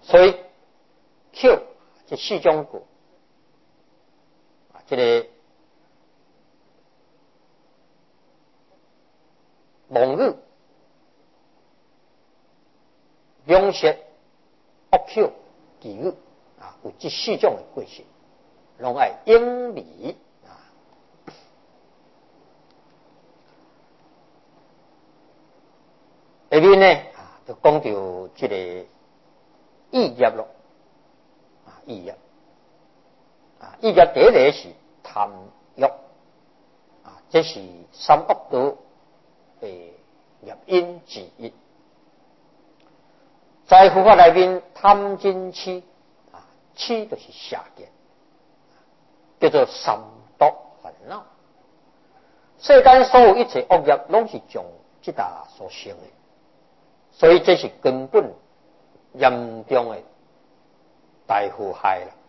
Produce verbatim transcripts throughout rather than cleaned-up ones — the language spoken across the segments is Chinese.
所以抾这四种句啊，这个蒙语、描写、恶抾、奇语啊，有这四种的过程，拢爱应理啊。下面呢啊，就讲到这个意业咯啊，意业啊，意业第一个是贪欲啊，这是三恶道的业因之一。在佛法内面，贪嗔痴啊，痴就是邪见，叫做三毒烦恼。世间所有一切恶业，拢是从这大所生的，所以这是根本严重的大祸害啦。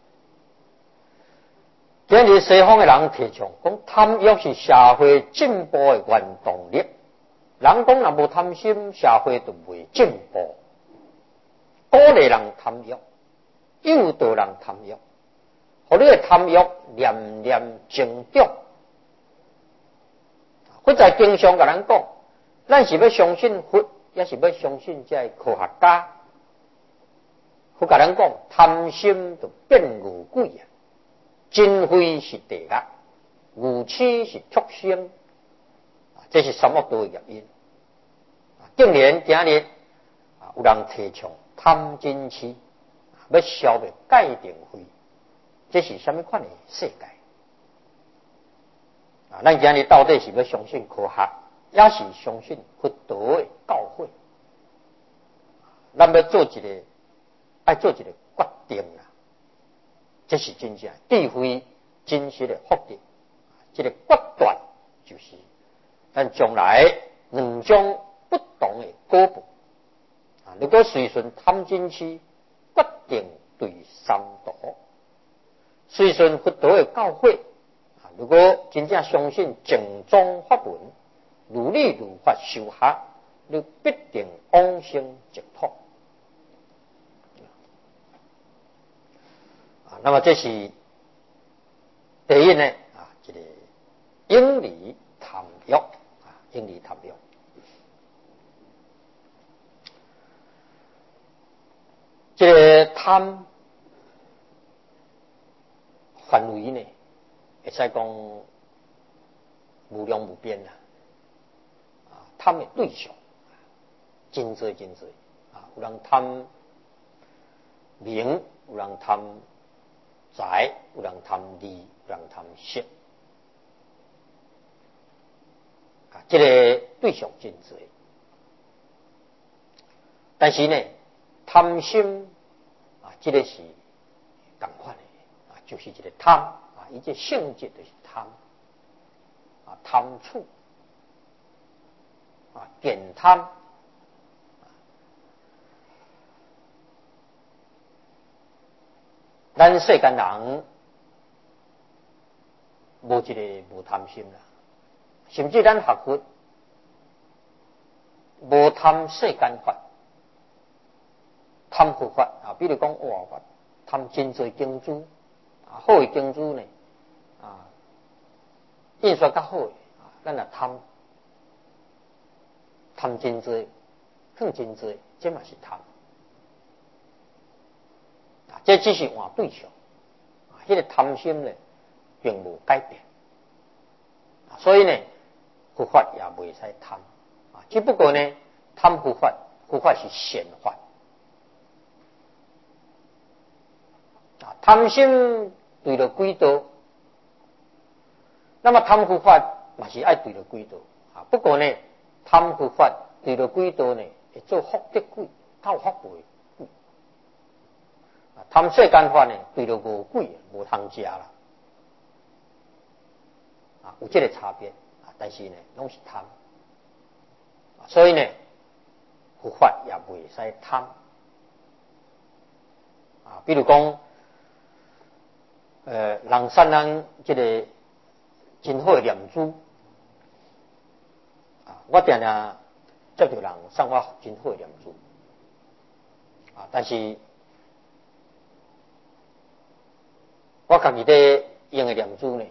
今日西方的人提倡讲，贪欲是社会进步的原动力。人讲若无贪心，社会就袂进步。鼓励人贪欲，诱导人贪欲，互你的贪欲念念增长。佛在经上甲咱讲，咱是要相信佛，也是要相信这科学家。佛甲咱讲，贪心就变恶鬼啊！嗔恚是地狱，愚痴是畜生，这是三恶道的业因。竟然今日啊，有人提倡贪嗔痴，要消灭界定慧，这是什么款的世界？啊，咱今日到底是要相信科学，也是相信佛道的教诲？咱要做一个，爱做一个决定啦。这是真正智慧真实的福德，这个决断就是咱将来两种不同的果报啊！如果随顺贪嗔痴，决定对三毒；随顺佛道的教诲啊，如果真正相信正宗法门，如理如法修学，你必定往生净土。那么这是第一呢啊，这个应理贪欲啊，应理贪欲。这个贪范围呢，会使讲无量无边啦啊，贪的对象真多真多啊，有人贪名，有人贪财，有人贪利，有人贪色啊，这个对象真多。但是呢，贪心啊，这个是同款的啊，就是这个贪啊，伊这性质就是贪啊，贪处啊，点贪。咱世间人无一个无贪心啦，甚至咱学佛无贪世间法，贪佛法啊，比如讲哇法，贪真多经书啊，好的经书呢啊，印刷较好的啊，咱也贪贪真多，更真多，这嘛是贪。这只是换对象，啊，那个贪心呢，并无改变，所以呢，佛法也袂使贪，啊，只不过呢，贪佛法，佛法是善法，啊，贪心对了几道，那么贪佛法嘛是爱对了几道，啊，不过呢，贪佛法对了几道呢，会做福德鬼，靠福报。贪世间法呢，对着五鬼无通食啦，啊，有这个差别啊，但是呢，拢是贪，所以呢，佛法也袂使贪啊。比如讲，呃，人善人这个真好的念珠啊，我定定接到人送我真好的念珠啊，但是我家己咧用的念珠呢，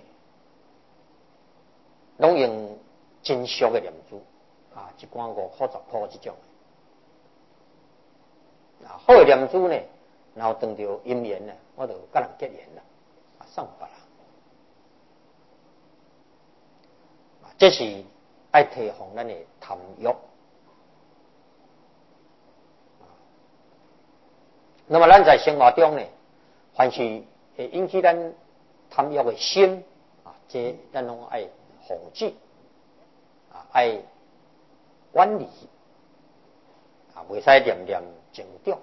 拢用真俗的念珠啊，一罐五块十块这种啊，好的念珠呢，然后当着姻缘呢，我就跟人结缘啦，啊，送别人。这是爱提防咱的贪欲。那么咱在生活中呢，凡是会引起咱贪欲的心啊，这咱拢爱防止啊，爱管理啊，袂使念念情着。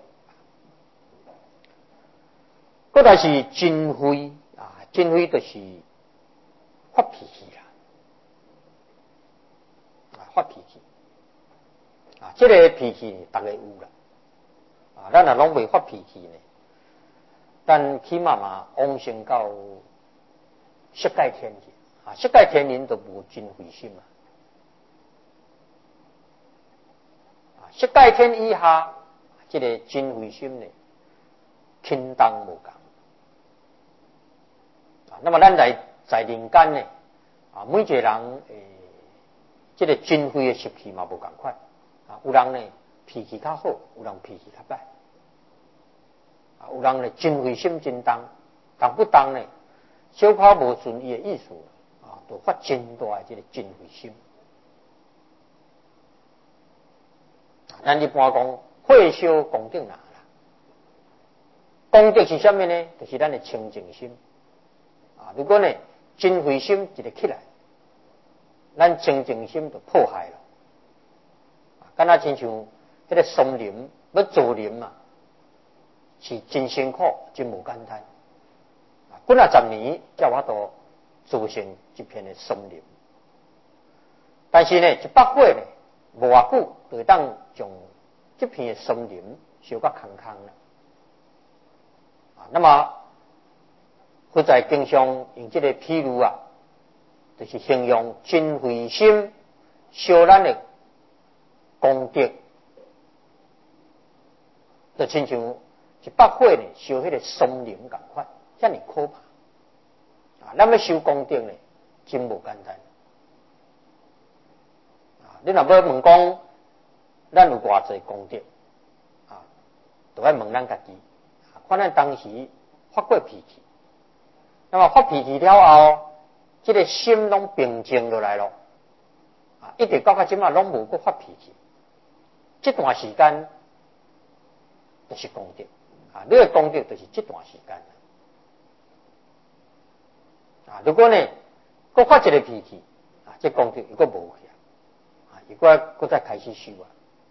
搁来是真慧啊，真慧就是发脾气啦。发脾气啊，这个脾气呢，大家有啦啊，咱若拢未发脾气呢，咱起码嘛往生到色界天去啊，色界天人都无真慧心啊，啊，色界天以下，这个真慧心呢，轻重无共啊。那么咱来在人间呢，啊，每一个人诶。这个真慧的习气嘛无共款啊，有人呢脾气较好，有人脾气较歹啊，有人呢真慧心真重，但不当呢小可无顺伊的意思啊，就发真大的这个真慧心。咱一般讲火烧功德啦，功德是什么呢？就是咱的清净心啊。如果呢真慧心一个起来，咱清净心就破坏了，敢若亲像迄个松林要造林嘛，是真辛苦，真无简单。本来十年才法度造成一片的松林，但是呢，一百岁呢，无偌久就会当将这片的松林烧到空空了。啊，那么佛在经常用这个譬如啊。就是形容真慧心烧咱的功德，就亲像一百岁呢烧迄个松林共款，遮尔可怕啊！咱要修功德呢，真无简单啊！你若要问讲，咱有偌济功德啊，就要问咱家己，看咱当时发过脾气，那么发脾气了后。这个心拢平静落来了，啊，一直到到今嘛拢无过发脾气，这段时间就是功德啊！你的功德就是这段时间啊。如果呢，搁发一个脾气啊，这功德又搁无去啊，如果搁再开始修啊，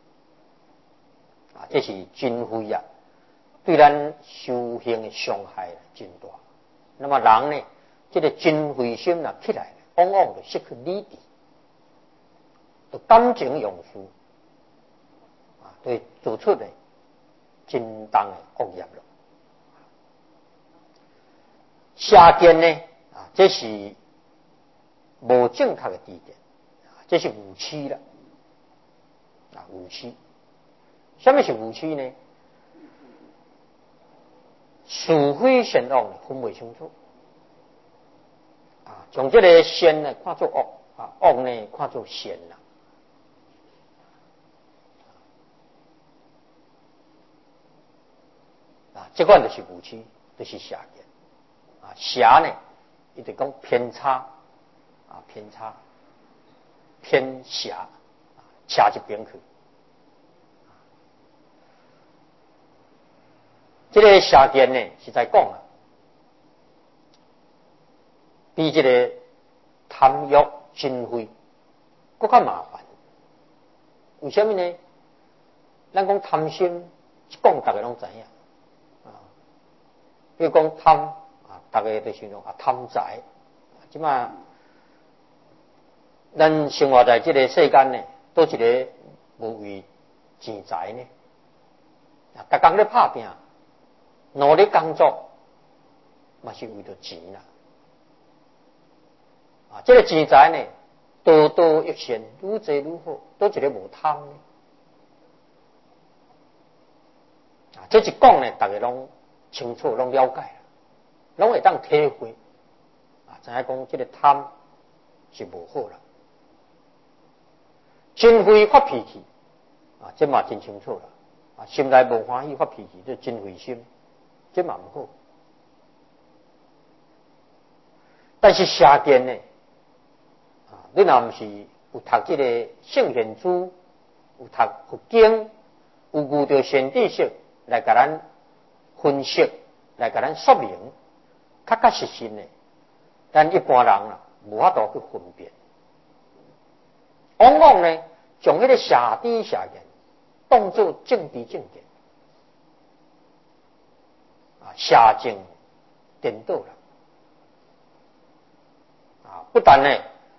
啊，这是真慧啊，对咱修行的伤害真大。那么人呢？这个真慧心若起来，往往就失去理智，就感情用事，啊，对做出的真重的恶业了。邪见呢，啊，这是无正确的地点，啊，这是误区了，啊，误区。什么是误区呢？是非善恶分不清楚。啊，从这个善呢看作恶，啊，恶呢看作善啦。啊，这款就是误区，就是邪见。啊，邪呢，伊就讲偏差，啊，偏差，偏邪，啊，斜一边去。这个邪见呢是在讲啊。比这个贪欲真慧更较麻烦，为什么呢？咱讲贪心，一讲大家拢知影啊。比如讲贪啊，大家就形容啊贪财，即嘛咱生活在这个世间呢，都一个无为钱财呢？啊，逐工咧打拼，努力工作，嘛是为着钱啦。啊，这个钱财呢，多多益善，愈济愈好，都一个无贪呢。啊，这一讲呢，大家拢清楚，拢了解了。 拢会当体会啊，知影讲这个贪是无好啦。真非发脾气啊，这嘛真清楚啦。啊，心内无欢喜发脾气，这真非心，这嘛唔好。但是邪见呢，啊，你若唔是有读这个圣贤书，有读佛经，有遇到善知识来甲咱分析，来甲咱说明，确确实实呢，咱一般人啊，无法度去分辨。往往呢，将迄个邪知邪见当作正知正见，啊，邪正颠倒了。啊，不但呢，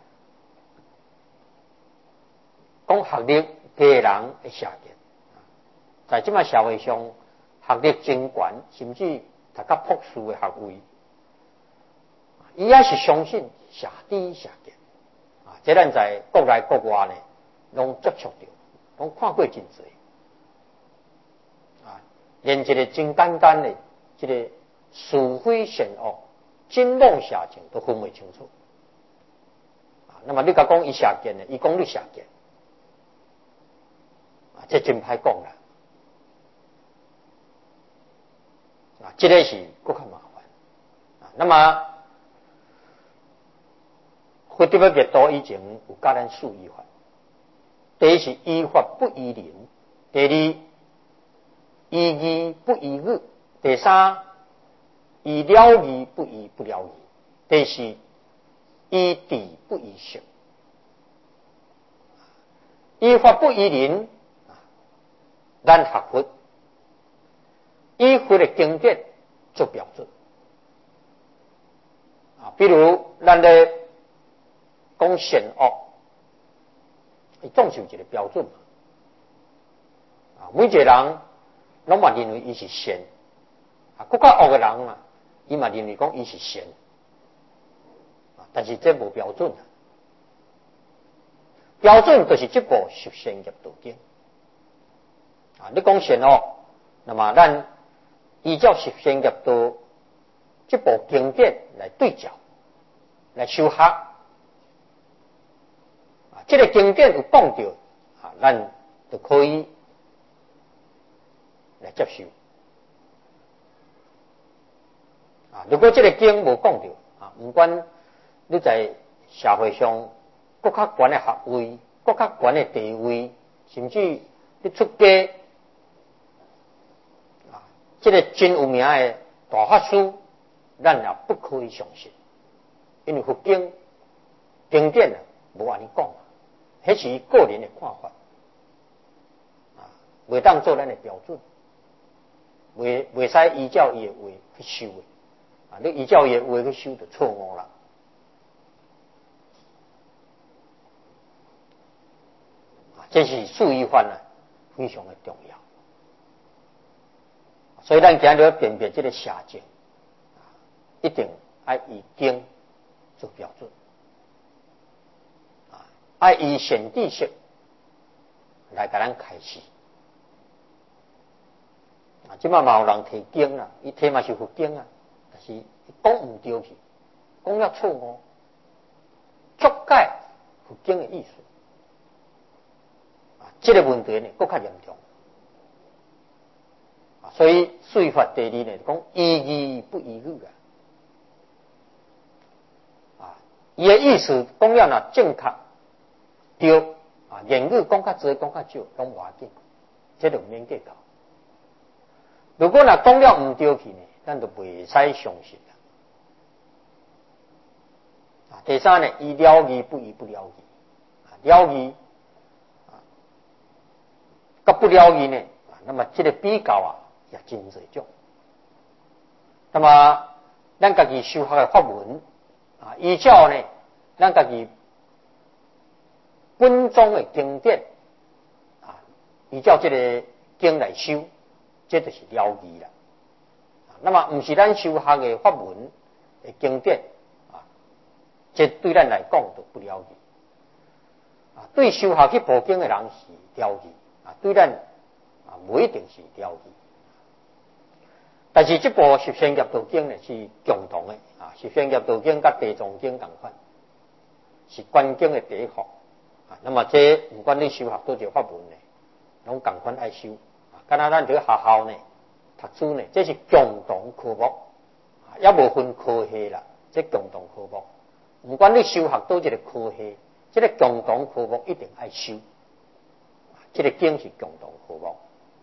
讲学历低的人会邪见，在即卖社会上，学历真悬，甚至读较博士的学位，伊也是相信邪知邪见。啊，这咱在国内国外呢，拢接触到，拢看过真侪。啊，连一个真简单的，这个是非善恶、真妄邪正都分不清楚。啊，那么你甲讲伊邪见呢，伊讲你邪见，啊，这真歹讲啦。啊，这个是更较麻烦。啊，那么佛伫要灭度以前有教咱四依法。第一是依法不依人，第二依义不依语，第三依了义不依不了义，第四依智不依识。依法不依人，咱学佛依佛的经典做标准。啊，比如咱咧讲善恶，伊总是有一个标准嘛。啊，每一个人拢嘛认为伊是善，啊，更较恶的人嘛，伊嘛认为讲伊是善，啊，但是这无标准啊。标准就是这部《十善业道经》啊，你讲善恶，那么咱依照《十善业道》这部经典来对照，来修学。啊，这个经典有讲到，啊，咱就可以来接受。啊，如果这个经无讲到，啊，不管你在社会上更较悬的学位、更较悬的地位，甚至你出家，啊，这个真有名的大法师，咱也不可以相信，因为佛经经典啊，无安尼讲，迄是伊个人的看法，啊，袂当做咱的标准，袂袂使依照伊的话去修的，啊，你依照伊的话去修就错误啦。这是四依法呢，非常的重要。所以咱今日要辨别这个邪正，一定要以经做标准，啊，要以善知识来给咱开示。啊，即摆嘛有人提经啦，伊提嘛是佛经啊，但是讲唔对去，讲了错误，足解佛经的意思。这个问题呢，更较严重。啊，所以税法第二呢，讲依义不依语啊。啊，伊的意思讲了若正确对啊，言语讲较多讲较少，拢无要紧，这就免计较。如果若讲了唔对去呢，咱就袂使相信啦。啊，第三呢，依了义不依不了义，啊，了义。甲不了义呢，那么这个比较啊，也真侪种。那么咱家己修学的法文啊，依照呢，咱家己本宗的经典啊，依照这个经来修，这就是了义啦。那么不是咱修学的法文的经典啊，这对咱来讲就不了义。啊，对修学去部经的人是了义。啊，对咱啊，不一定是了义。 但是这部《十善业道经》呢是共同的啊，《十善业道经》甲《地藏经》同款，是观经的第一课啊。那么这不管你修学多少法门呢，拢同款爱修啊。敢若咱这个学校呢，读书呢，这是共同科目啊，也无分科系啦，这共同科目。不管你修学多一个科系，这个共同科目一定爱修。这个经是共同科目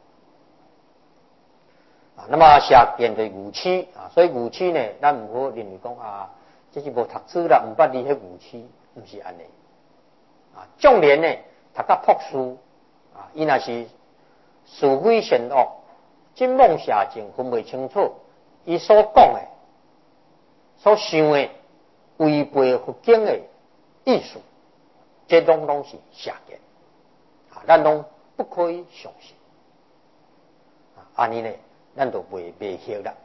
啊。那么下边的武器啊，所以武器呢，咱唔好认为讲啊，这是无读书啦，唔捌你迄武器，唔是安尼啊。纵然呢，读甲博士啊，伊若是是非善恶、真妄邪正分袂清楚，伊所讲的、所想的违背佛经的意思，这拢拢是邪见啊，咱拢不可以相信啊。安尼呢，咱就袂袂晓啦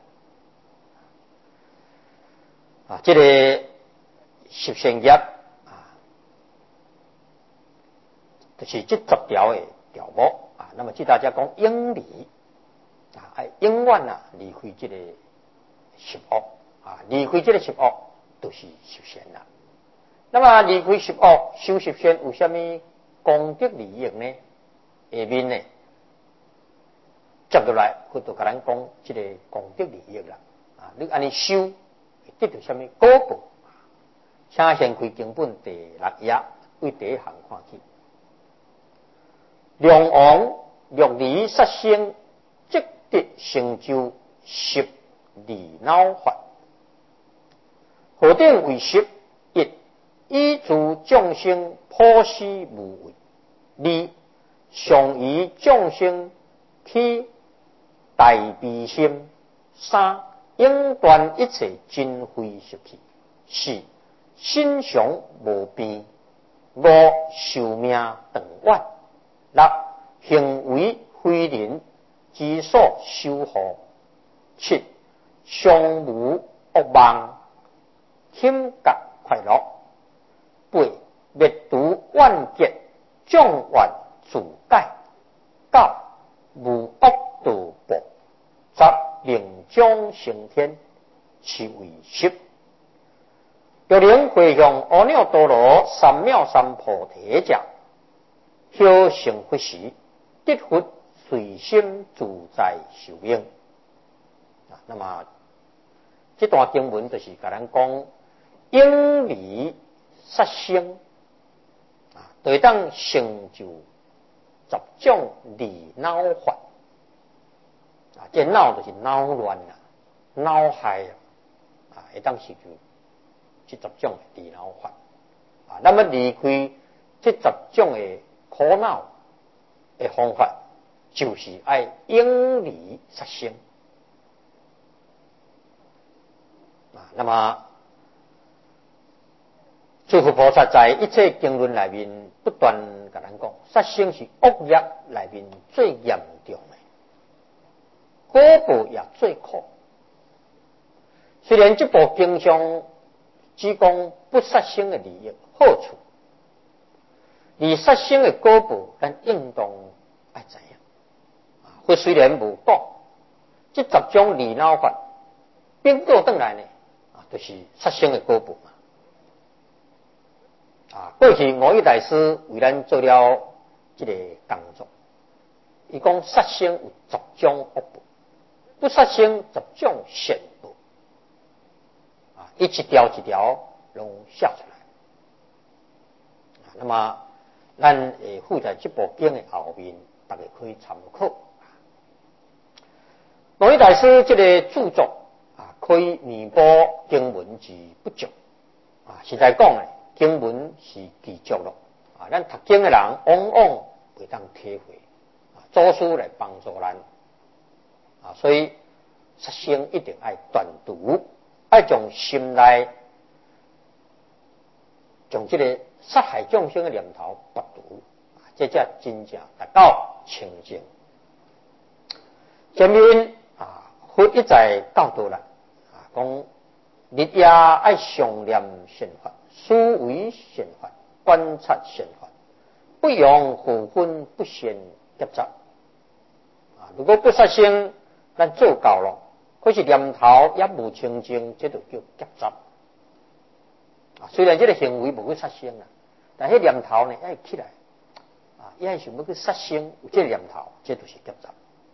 啊。这个十善业啊，就是这十条的条目啊。那么即大家讲应离啊，爱永远啊离开这个十恶啊，离开这个十恶都是十善啦。那么离开十恶修十善有什么功德利益呢？下面呢接落来佢就甲咱讲这个功德利益啦啊。你安尼修得到什么果报？请先开经本第六页为第一行看起。良王略离杀生，即得成就十利恼法。何等为十？一、依诸众生破施无为；二、常以众生起大悲心；三、应断一切尽非习气；四、心常无变；五、寿命长远；六、行为非人之所修护；七、常无恶梦，轻觉快乐；八、灭毒万劫，众愿自解；九、无恶道报；十、令将升天；是为十。若能回向阿耨多罗三藐三菩提者，修成佛时，得佛随心自在受用啊。那么这段经文就是甲咱讲应离杀生啊，就会当成就十种利恼法啊。这恼就是恼乱啦、恼害啊，会当成就这十种利恼法啊。那么离开这十种的苦恼的方法，就是爱应离杀生啊。那么诸佛菩萨在一切经论里面不断跟咱讲，杀生是恶业里面最严重的，果报也最苦。虽然这部经上只讲不杀生的利益好处，而杀生的果报咱应当爱知影啊。佛虽然无讲，这十种利恼法并过转来呢啊，就是杀生的果报嘛。啊，过去五一大师为咱做了这个工作，伊讲杀生有十种恶报，不杀生十种善报啊，伊一条一条拢写出来啊。那么咱会附在这部经的后面，大家可以参考。五一大师这个著作啊，可以弥补经文之不足啊。实在讲呢，经文是记录咯啊，咱读经的人往往会当体会啊，祖师来帮助咱啊，所以杀生一定要断除，要将心内将这个杀害众生的念头拔除啊，这才真正达到清净。前面啊，佛一再教导咱啊，讲日夜爱常念善法，思维善法，观察善法，不容祸分不善夹杂啊。如果不杀生，咱做到了可是念头也无清净，这就叫夹杂。啊，虽然这个行为无去杀生啦，但迄念头呢，要起来，啊，也想要去杀生，有这个念头，这就是夹杂。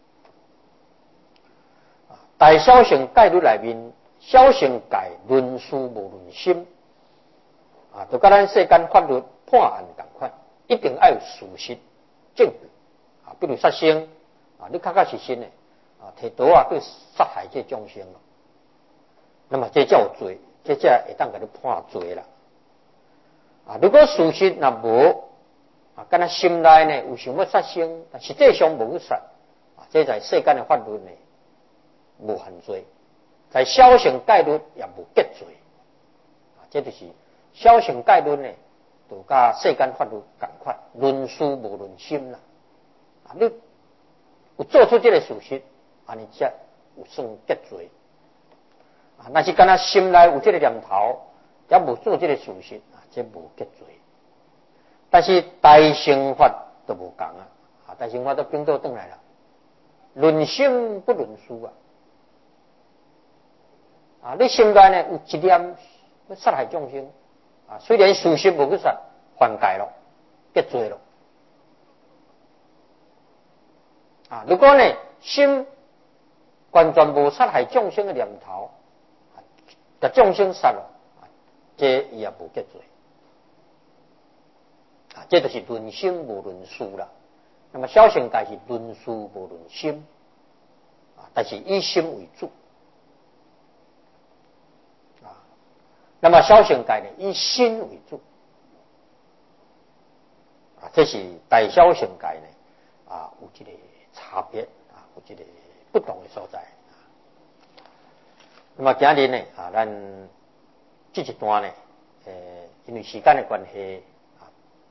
啊，大小乘戒律内面，小乘戒论事无论心，啊，就甲咱世间法律判案同款，一定要有事实证据。啊，比如杀生，啊，你确确实实呢，啊，摕刀啊去杀害这众生咯，那么这叫有罪，这才会当给你判罪啦。啊，如果事实若无，啊，敢若心内呢有想要杀生，但实际上无去杀，啊，这在世间的法律呢无犯罪，在小乘戒律也无结罪，啊，这就是小乘戒律呢，就甲世间法律同款，论事无论心啦。啊，你有做出这个事实，安尼才有算结罪。啊，若是敢若心内有这个念头，也无做这个事实，啊，这无结罪。但是大乘法都无共啊，啊，大乘法都并倒转来了，论心不论事啊。啊，你心内呢有一念要杀害众生，啊，虽然事实无去杀，犯戒咯，结罪咯。啊，如果呢心完全无杀害众生的念头，把众生杀了，这也无结罪。啊，这就是论心无论事啦。那么小乘戒是论事无论心，啊，但是以心为主。啊，那么小乘戒呢以心为主。啊，这是大小乘戒呢啊有这个差别啊，有这个不同的所在。那么今日呢啊，咱这一段呢，呃，因为时间的关系啊，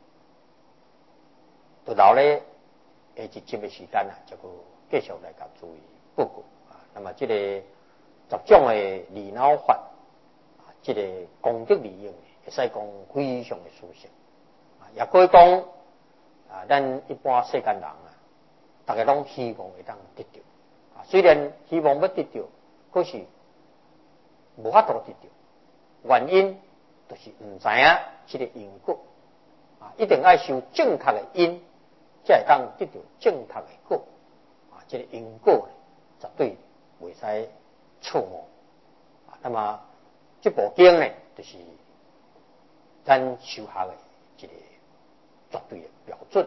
就留咧下一集的时间啊，就继续来甲注意报告啊。那么这个十种的利恼法啊，这个功德利用，会使讲非常的殊胜啊，也可以讲啊，咱一般世间人啊，大家拢希望会当得到啊，虽然希望要得到，可是无法度得到，原因就是唔知影这个因果啊，一定要修正确的因，才会当得到正确的果啊。这个因果绝对袂使错误啊。那么这部经呢，就是咱修学的一个绝对的标准。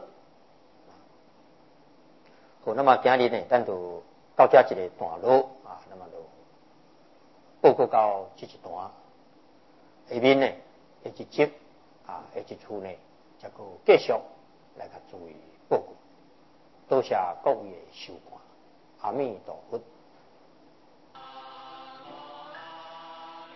好，那么今日呢，咱就到这一个段落啊，那么就报告到这一段，下面呢，下一集啊，下一处呢，才个继续来甲注意报告。多谢各位的收看，阿弥陀佛。